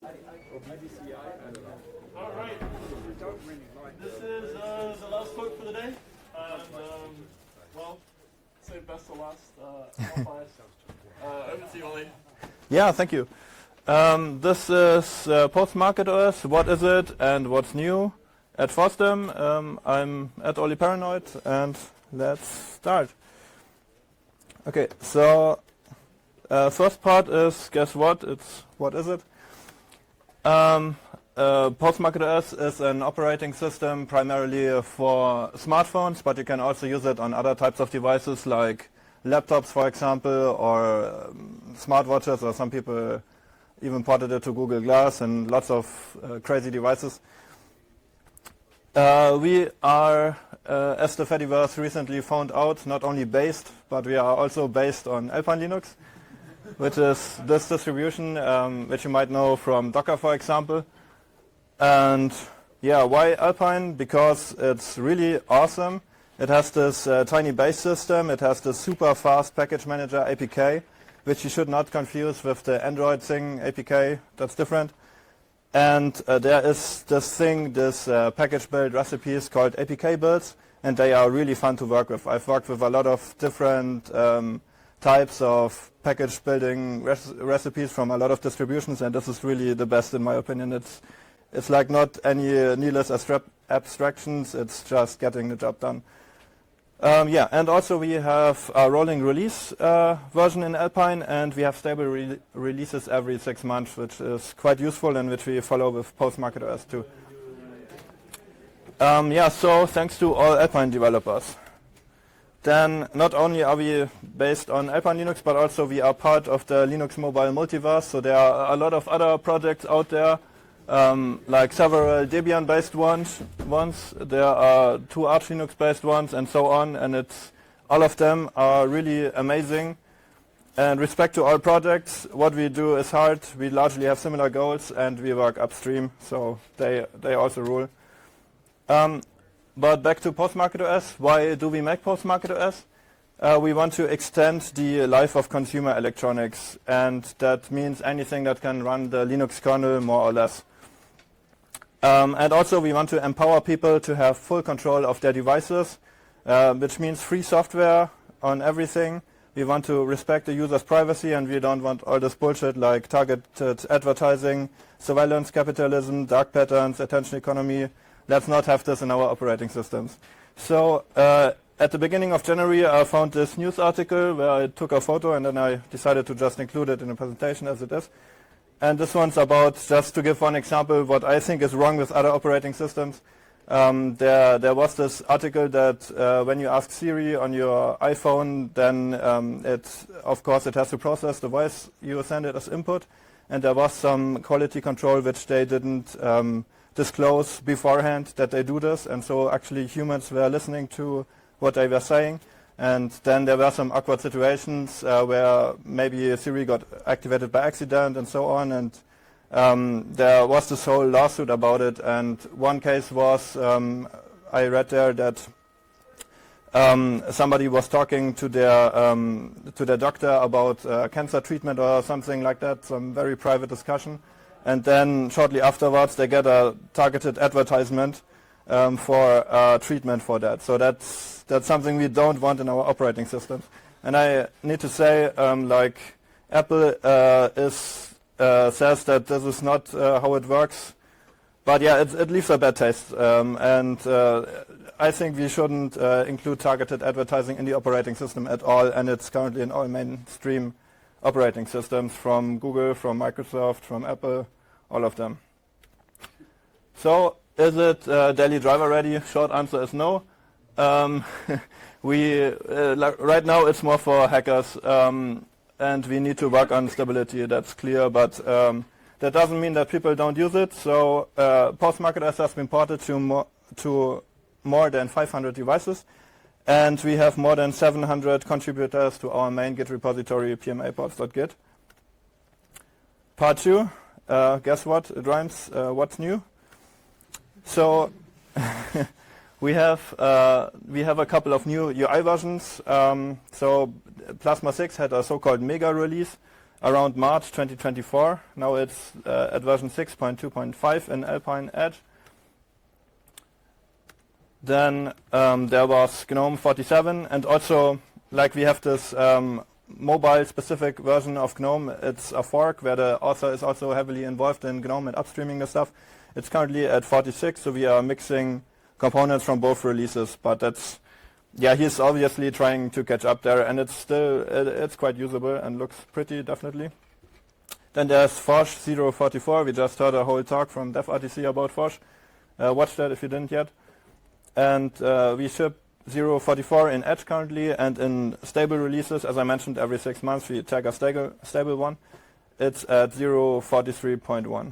Or BBCI, I don't know. All right. This is the last talk for the day. And, well, say best to last. Over to you, Ollie. Yeah, thank you. This is PostMarketOS. What is it and what's new at FOSDEM? I'm at Ollie Paranoid, and let's start. Okay, so first part is, guess what? What is it? PostMarketOS is an operating system primarily for smartphones, but you can also use it on other types of devices like laptops, for example, or smartwatches, or some people even ported it to Google Glass and lots of crazy devices. We are, as the Fediverse recently found out, not only based, but we are also based on Alpine Linux, which is this distribution, which you might know from Docker, for example. And yeah, why Alpine? Because it's really awesome. It has this tiny base system. It has this super fast package manager APK, which you should not confuse with the Android thing APK. That's different. And there is this thing, this package build recipes called APK builds, and they are really fun to work with. I've worked with a lot of different types of package building recipes from a lot of distributions, and this is really the best in my opinion. It's like not any needless abstractions, it's just getting the job done. Yeah, and also we have a rolling release version in Alpine, and we have stable releases every 6 months, which is quite useful and which we follow with PostMarketOS too. Yeah, so thanks to all Alpine developers. Then not only are we based on Alpine Linux, but also we are part of the Linux Mobile Multiverse. So there are a lot of other projects out there, like several Debian-based ones. There are 2 Arch Linux-based ones, and so on. And all of them are really amazing. And respect to all projects, what we do is hard. We largely have similar goals, and we work upstream, so they also rule. But back to PostMarketOS. Why do we make PostMarketOS? We want to extend the life of consumer electronics, and that means anything that can run the Linux kernel, more or less. And also we want to empower people to have full control of their devices, which means free software on everything. We want to respect the user's privacy, and we don't want all this bullshit like targeted advertising, surveillance capitalism, dark patterns, attention economy. Let's not have this in our operating systems. So at the beginning of January, I found this news article where I took a photo, and then I decided to just include it in the presentation as it is. And this one's about, just to give one example, what I think is wrong with other operating systems. There was this article that when you ask Siri on your iPhone, then of course it has to process the voice you send it as input. And there was some quality control which they didn't disclose beforehand that they do this, and so actually humans were listening to what they were saying, and then there were some awkward situations where maybe Siri got activated by accident and so on, and there was this whole lawsuit about it. And one case was, I read there that somebody was talking to their doctor about cancer treatment or something like that, some very private discussion. And then shortly afterwards, they get a targeted advertisement for treatment for that. So that's something we don't want in our operating systems. And I need to say, like Apple says that this is not how it works. But yeah, it leaves a bad taste. And I think we shouldn't include targeted advertising in the operating system at all. And it's currently in all mainstream operating systems from Google, from Microsoft, from Apple, all of them. So is it daily driver ready? Short answer is no. Right now it's more for hackers, and we need to work on stability, that's clear, but that doesn't mean that people don't use it. So PostMarketOS has been ported to more than 500 devices, and we have more than 700 contributors to our main Git repository, pmaports.git. Part 2, guess what? It rhymes. What's new? So we have a couple of new UI versions. So Plasma 6 had a so-called mega release. around March 2024. Now it's at version 6.2.5 in Alpine Edge. Then there was GNOME 47, and also like we have this mobile-specific version of GNOME. It's a fork where the author is also heavily involved in GNOME and upstreaming the stuff. It's currently at 46, so we are mixing components from both releases. But that's, yeah, he's obviously trying to catch up there, and it's still it's quite usable and looks pretty, definitely. Then there's Forge 044. We just heard a whole talk from DevRTC about Forge. Watch that if you didn't yet. And we ship 044 in Edge currently, and in stable releases, as I mentioned, every 6 months we tag a stable one. It's at 043.1.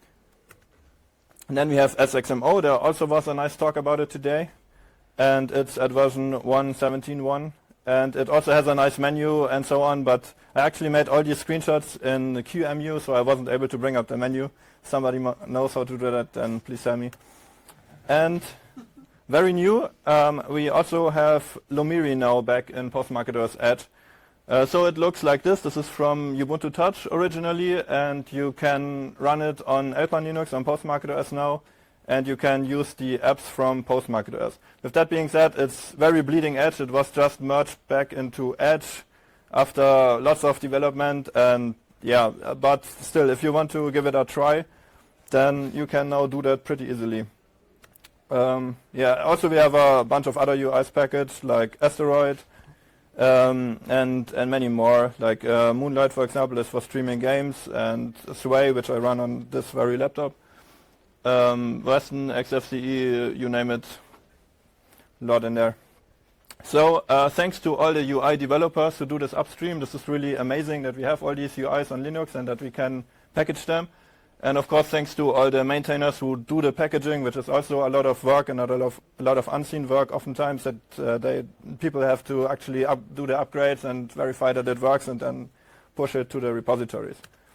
And then we have SXMO. There also was a nice talk about it today, and it's at version 1.17.1, and it also has a nice menu and so on, but I actually made all these screenshots in the QEMU, so I wasn't able to bring up the menu. Somebody knows how to do that, then please tell me. And very new, we also have Lomiri now back in PostMarketOS Edge. So it looks like this. This is from Ubuntu Touch originally, and you can run it on Alpine Linux on PostMarketOS now, and you can use the apps from PostMarketOS. With that being said, it's very bleeding edge. It was just merged back into Edge after lots of development, and yeah, but still, if you want to give it a try, then you can now do that pretty easily. Yeah, also we have a bunch of other UIs packaged, like Asteroid, and many more, like Moonlight, for example, is for streaming games, and Sway, which I run on this very laptop. Weston, XFCE, you name it, a lot in there. So thanks to all the UI developers who do this upstream. This is really amazing that we have all these UIs on Linux and that we can package them. And of course, thanks to all the maintainers who do the packaging, which is also a lot of work and a lot of unseen work oftentimes, that people have to actually do the upgrades and verify that it works and then push it to the repositories.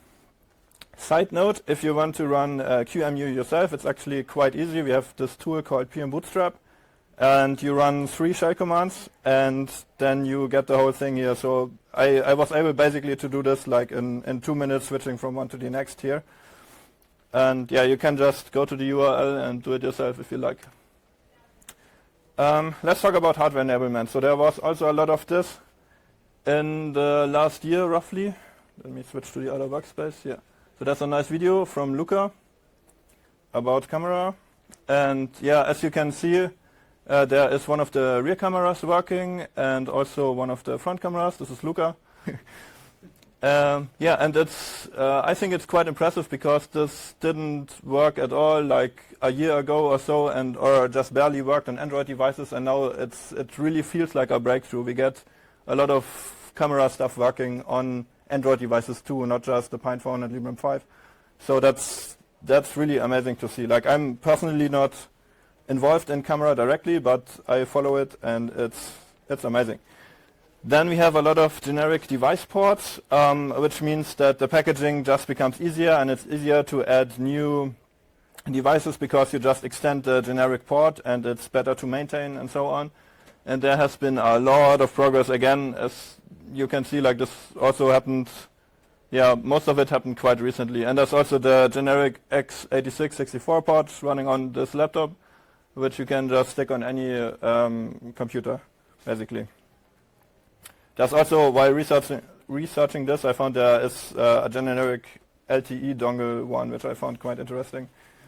Side note, if you want to run QEMU yourself, it's actually quite easy. We have this tool called PM Bootstrap, and you run 3 shell commands, and then you get the whole thing here. So I was able basically to do this like in 2 minutes, switching from one to the next here. And yeah, you can just go to the URL and do it yourself if you like. Let's talk about hardware enablement. So there was also a lot of this in the last year, roughly. Let me switch to the other workspace. Yeah. So that's a nice video from Luca about camera. And yeah, as you can see, there is one of the rear cameras working and also one of the front cameras. This is Luca. Yeah, and it's I think it's quite impressive because this didn't work at all like a year ago or so, or just barely worked on Android devices, and now it really feels like a breakthrough. We get a lot of camera stuff working on Android devices too, not just the PinePhone and Librem 5. So that's really amazing to see. Like, I'm personally not involved in camera directly, but I follow it, and it's amazing. Then we have a lot of generic device ports, which means that the packaging just becomes easier, and it's easier to add new devices because you just extend the generic port and it's better to maintain and so on. And there has been a lot of progress again, as you can see. Like, this also happened, yeah, most of it happened quite recently. And there's also the generic x86-64 port running on this laptop, which you can just stick on any computer, basically. There's also, while researching this, I found there is a generic LTE dongle one, which I found quite interesting.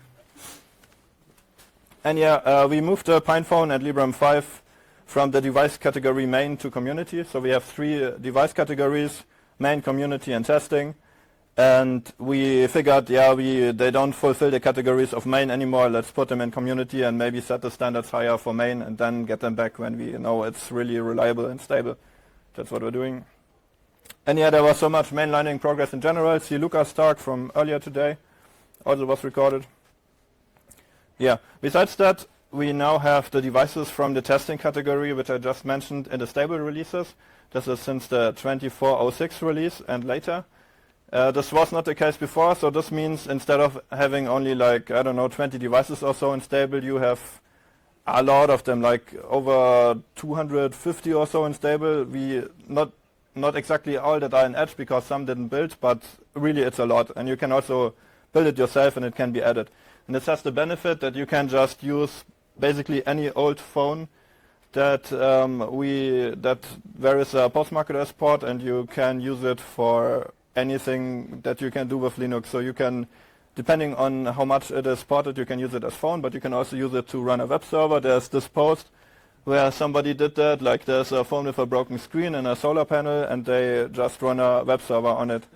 And yeah, we moved the PinePhone and Librem 5 from the device category main to community. So we have 3 device categories: main, community, and testing. And we figured, yeah, they don't fulfill the categories of main anymore. Let's put them in community and maybe set the standards higher for main and then get them back when we know it's really reliable and stable. That's what we're doing. And yeah, there was so much mainlining progress in general. See Luca's talk from earlier today, also was recorded. Yeah, besides that, we now have the devices from the testing category, which I just mentioned, in the stable releases. This is since the 24.06 release and later. This was not the case before, so this means instead of having only like, I don't know, 20 devices or so in stable, you have a lot of them, like over 250 or so in stable. We not not exactly all that are in Edge because some didn't build, but really it's a lot. And you can also build it yourself and it can be added. And this has the benefit that you can just use basically any old phone that there is a PostmarketOS port, and you can use it for anything that you can do with Linux. So you can, depending on how much it is ported, you can use it as phone, but you can also use it to run a web server. There's this post where somebody did that, like there's a phone with a broken screen and a solar panel, and they just run a web server on it.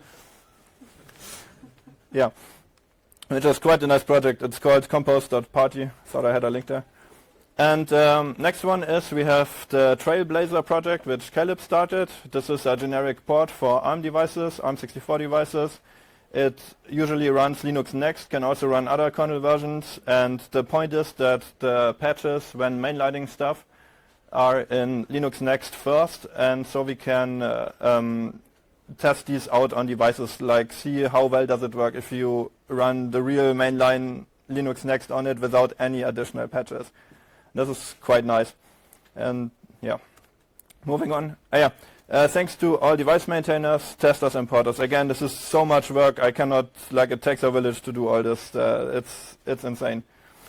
Yeah, which is quite a nice project. It's called compose.party. Thought I had a link there. And next one is we have the Trailblazer project, which Caleb started. This is a generic port for ARM devices, ARM64 devices. It usually runs Linux Next, can also run other kernel versions. And the point is that the patches, when mainlining stuff, are in Linux Next first. And so we can test these out on devices, like see how well does it work if you run the real mainline Linux Next on it without any additional patches. This is quite nice. And yeah, moving on. Thanks to all device maintainers, testers, and porters. Again, this is so much work. I cannot, like, it takes a village to do all this. It's insane.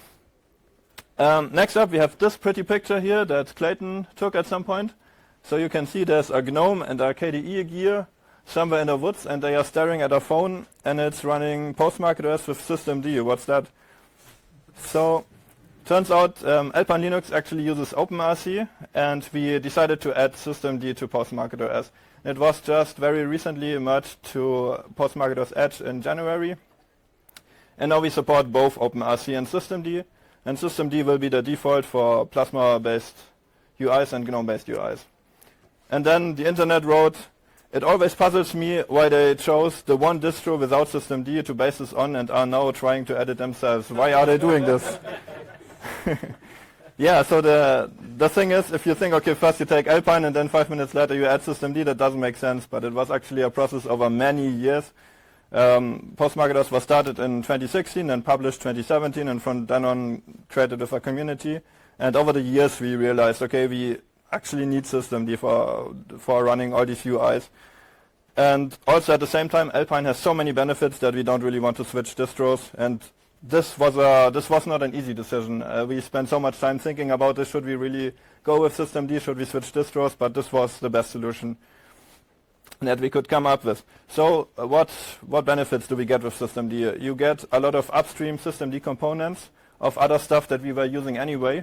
Next up, we have this pretty picture here that Clayton took at some point. So you can see there's a GNOME and a KDE gear somewhere in the woods, and they are staring at a phone, and it's running PostmarketOS with systemd. What's that? So turns out Alpine Linux actually uses OpenRC, and we decided to add systemd to PostmarketOS. It was just very recently merged to PostmarketOS Edge in January, and now we support both OpenRC and systemd, and systemd will be the default for Plasma-based UIs and GNOME-based UIs. And then the internet wrote, it always puzzles me why they chose the one distro without systemd to base this on and are now trying to edit themselves. Why are they doing this? Yeah, so the thing is, if you think, okay, first you take Alpine and then 5 minutes later you add systemd, that doesn't make sense, but it was actually a process over many years. PostmarketOS was started in 2016 and published 2017, and from then on created with a community. And over the years we realized, okay, we actually need systemd for running all these UIs. And also at the same time, Alpine has so many benefits that we don't really want to switch distros. And this was not an easy decision. We spent so much time thinking about this. Should we really go with systemd? Should we switch distros? But this was the best solution that we could come up with. So what benefits do we get with systemd? You get a lot of upstream systemd components of other stuff that we were using anyway.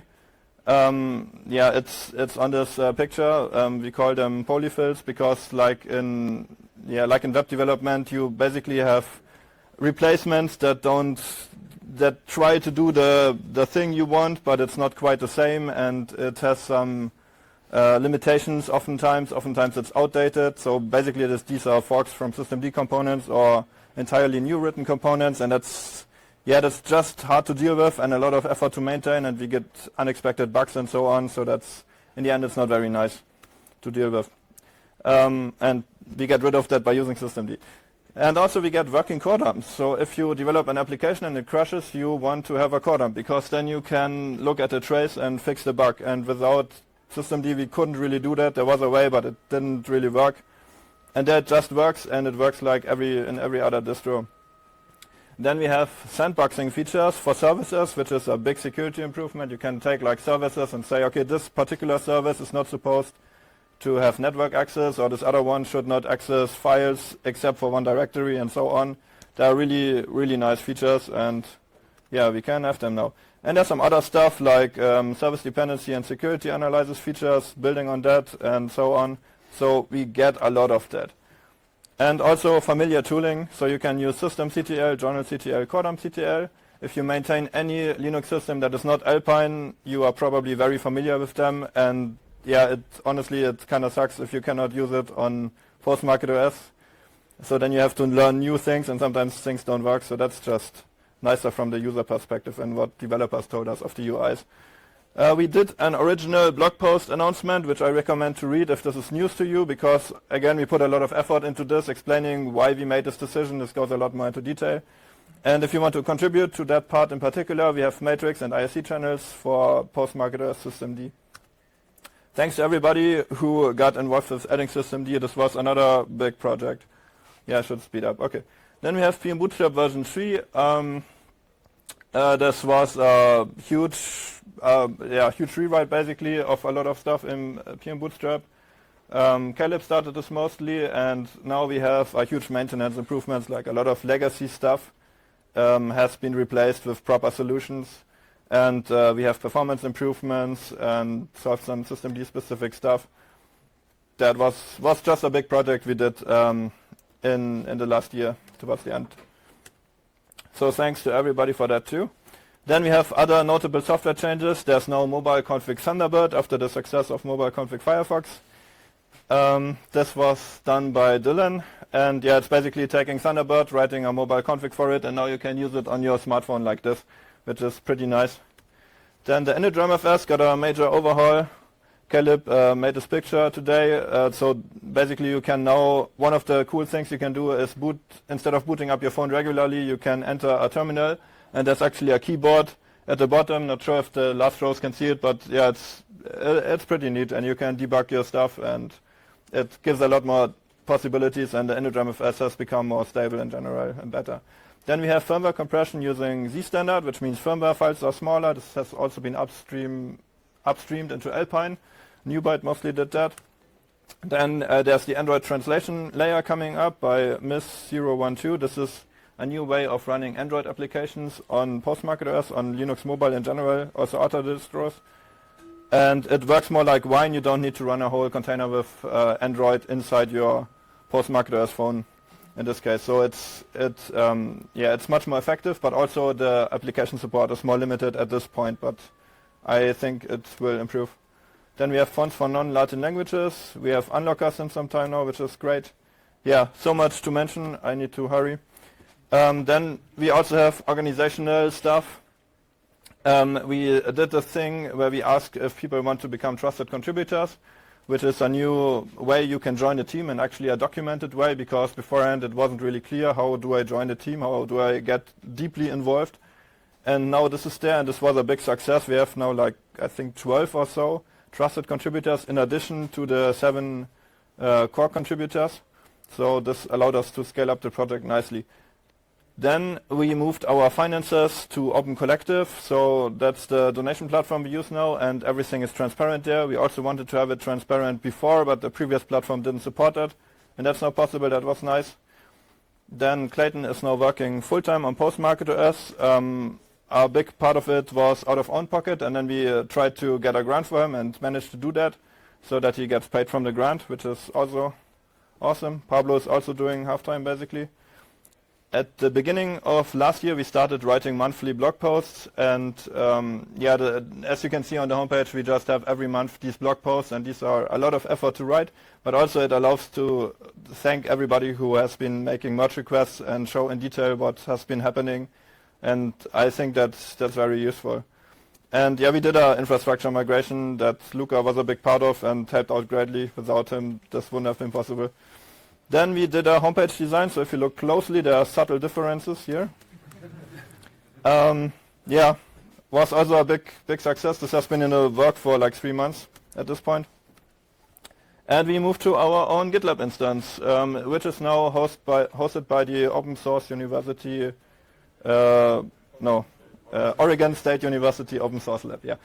It's on this picture. We call them polyfills because, like in web development, you basically have replacements that try to do the thing you want, but it's not quite the same, and it has some limitations. Oftentimes it's outdated. So basically, these are forks from systemd components or entirely new written components, and that's just hard to deal with and a lot of effort to maintain, and we get unexpected bugs and so on. So that's, in the end, it's not very nice to deal with. And we get rid of that by using systemd. And also we get working core dumps. So if you develop an application and it crashes, you want to have a core dump, because then you can look at the trace and fix the bug. And without systemd, we couldn't really do that. There was a way, but it didn't really work. And that just works, and it works like in every other distro. Then we have sandboxing features for services, which is a big security improvement. You can take like services and say, okay, this particular service is not supposed to have network access, or this other one should not access files except for one directory, and so on. They are really, really nice features, and yeah, we can have them now. And there's some other stuff like service dependency and security analysis features, building on that, and so on. So we get a lot of that. And also familiar tooling, so you can use systemctl, journalctl, coredumpctl. If you maintain any Linux system that is not Alpine, you are probably very familiar with them. And yeah, honestly, it kind of sucks if you cannot use it on PostmarketOS. So then you have to learn new things, and sometimes things don't work. So that's just nicer from the user perspective and what developers told us of the UIs. We did an original blog post announcement, which I recommend to read if this is news to you, because again, we put a lot of effort into this, explaining why we made this decision. This goes a lot more into detail. And if you want to contribute to that part in particular, we have Matrix and ISC channels for PostmarketOS systemd. thanks to everybody who got involved with adding systemd. This was another big project. Yeah, I should speed up. Okay. Then we have PM Bootstrap version 3. This was a huge rewrite basically of a lot of stuff in PM Bootstrap. Caleb started this mostly, and now we have a huge maintenance improvements, like a lot of legacy stuff has been replaced with proper solutions, and we have performance improvements and solved some systemd specific stuff. That was just a big project we did in the last year towards the end. So thanks to everybody for that too. Then we have other notable software changes. There's now mobile config Thunderbird after the success of mobile config Firefox. This was done by Dylan, and yeah, it's basically taking Thunderbird, writing a mobile config for it, and now you can use it on your smartphone like this, which is pretty nice. Then the initdrumfs got a major overhaul. Caleb made this picture today, so basically you can now, one of the cool things you can do is boot, instead of booting up your phone regularly, you can enter a terminal, and there's actually a keyboard at the bottom. Not sure if the last rows can see it, but yeah, it's pretty neat, and you can debug your stuff, and it gives a lot more possibilities, and the initdrumfs has become more stable in general and better. Then we have firmware compression using ZStandard, which means firmware files are smaller. This has also been upstreamed into Alpine. NewByte mostly did that. Then there's the Android translation layer coming up by Miss012. This is a new way of running Android applications on PostmarketOS, on Linux Mobile in general, also other distros. And it works more like Wine. You don't need to run a whole container with Android inside your PostmarketOS phone in this case. So it's much more effective, but also the application support is more limited at this point, but I think it will improve. Then we have fonts for non-Latin languages. We have unlockers in some time now, which is great. Yeah, so much to mention. I need to hurry. Then we also have organizational stuff. We did a thing where we ask if people want to become trusted contributors, which is a new way you can join a team, and actually a documented way, because beforehand it wasn't really clear how do I join the team, how do I get deeply involved. And now this is there, and this was a big success. We have now like, I think 12 or so trusted contributors in addition to the 7 core contributors. So this allowed us to scale up the project nicely. Then we moved our finances to Open Collective, so that's the donation platform we use now, and everything is transparent there. We also wanted to have it transparent before, but the previous platform didn't support that, and that's now possible. That was nice. Then Clayton is now working full-time on PostmarketOS. A big part of it was out of own pocket, and then we tried to get a grant for him and managed to do that so that he gets paid from the grant, which is also awesome. Pablo is also doing half-time basically. At the beginning of last year, we started writing monthly blog posts, and as you can see on the homepage, we just have every month these blog posts, and these are a lot of effort to write, but also it allows to thank everybody who has been making merge requests and show in detail what has been happening. And I think that's very useful. And yeah, we did an infrastructure migration that Luca was a big part of and helped out greatly. Without him, this wouldn't have been possible. Then we did a homepage design, so if you look closely, there are subtle differences here. Was also a big success. This has been in the work for like 3 months at this point. And we moved to our own GitLab instance, which is now hosted by the open source university, Oregon State University Open Source Lab, yeah.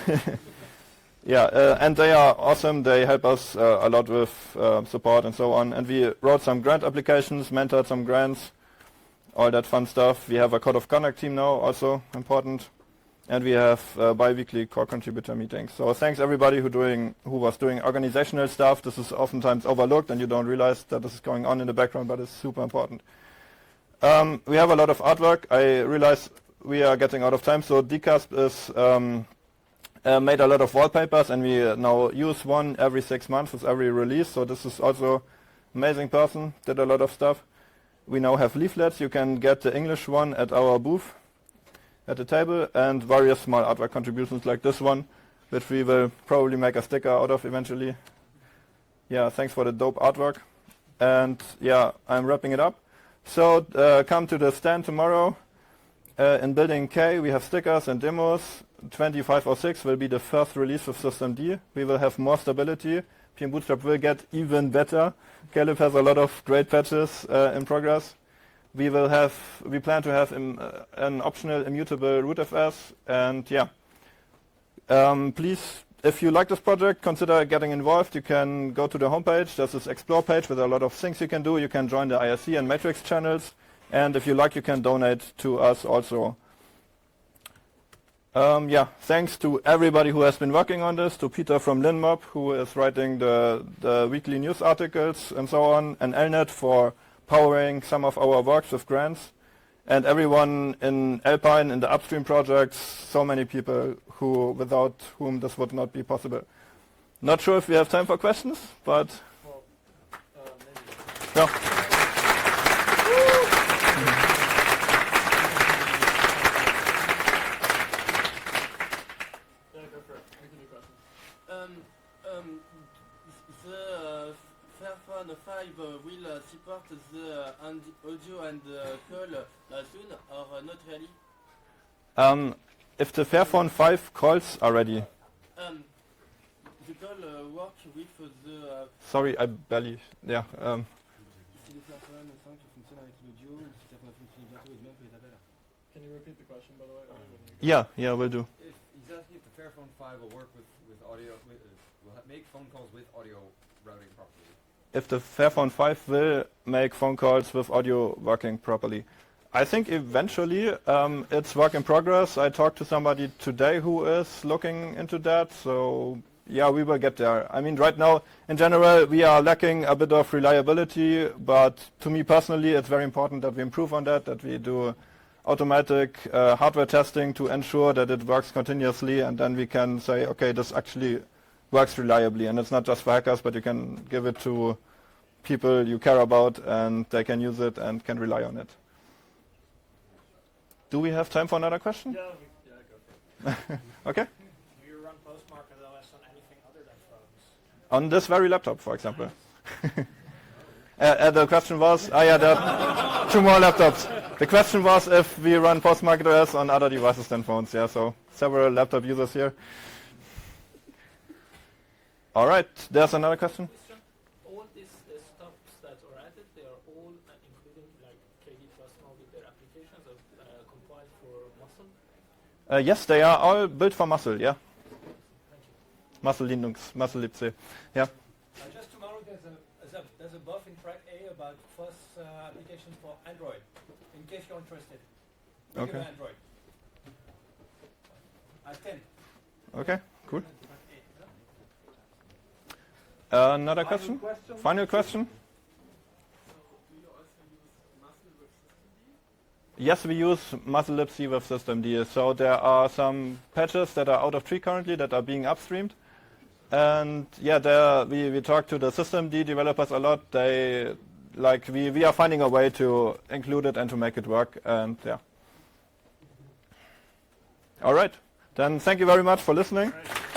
And they are awesome. They help us a lot with support and so on. And we wrote some grant applications, mentored some grants, all that fun stuff. We have a code of conduct team now, also important. And we have bi-weekly core contributor meetings. So thanks everybody who was doing organizational stuff. This is oftentimes overlooked and you don't realize that this is going on in the background, but it's super important. We have a lot of artwork. I realize we are getting out of time, so Dcasp is made a lot of wallpapers, and we now use one every 6 months with every release. So this is also amazing person, did a lot of stuff. We now have leaflets. You can get the English one at our booth at the table, and various small artwork contributions like this one, which we will probably make a sticker out of eventually. Yeah, thanks for the dope artwork. And yeah, I'm wrapping it up. So come to the stand tomorrow in Building K. We have stickers and demos. 25.06 will be the first release of systemd. We will have more stability. PM Bootstrap will get even better. Caleb has a lot of great patches in progress. We plan to have an optional immutable rootfs, and yeah. Please, if you like this project, consider getting involved. You can go to the homepage. There's this explore page with a lot of things you can do. You can join the IRC and Matrix channels, and if you like, you can donate to us also. Thanks to everybody who has been working on this, to Peter from LinMob, who is writing the weekly news articles and so on, and Elnet for powering some of our works with grants, and everyone in Alpine, in the upstream projects, so many people without whom this would not be possible. Not sure if we have time for questions, but... Well, maybe. Yeah. The Fairphone 5 will support the audio and call soon, or not really? If the Fairphone 5 calls are ready. The call work with the... Sorry, I barely... Yeah. Can you repeat the question, by the way? Yeah, will do. He's asking if the Fairphone 5 will work with audio, will make phone calls with audio routing properly. If the Fairphone 5 will make phone calls with audio working properly. I think eventually it's work in progress. I talked to somebody today who is looking into that, so yeah, we will get there. I mean, right now, in general, we are lacking a bit of reliability, but to me personally, it's very important that we improve on that we do automatic hardware testing to ensure that it works continuously, and then we can say, okay, this actually works reliably, and it's not just for hackers, but you can give it to people you care about, and they can use it and can rely on it. Do we have time for another question? Yeah, go for it. Okay. Do you run Postmarket OS on anything other than phones? On this very laptop, for example. The question was, there are 2 more laptops. The question was if we run Postmarket OS on other devices than phones. Yeah, so several laptop users here. All right, there's another question. All these stops that are added, they are all including like KD Plasma with their applications of compiled for Muscle? Yes, they are all built for Muscle, yeah. Muscle Linux, Muscle libc. Yeah. Just tomorrow there's a buff in track A about FOSS applications for Android, in case you're interested. Okay. Android. At 10. Okay, cool. Another question? Final question? Yes, we use Muscle libc with systemd. So there are some patches that are out of tree currently that are being upstreamed. And yeah, we talk to the systemd developers a lot. We are finding a way to include it and to make it work. And yeah. All right. Then thank you very much for listening.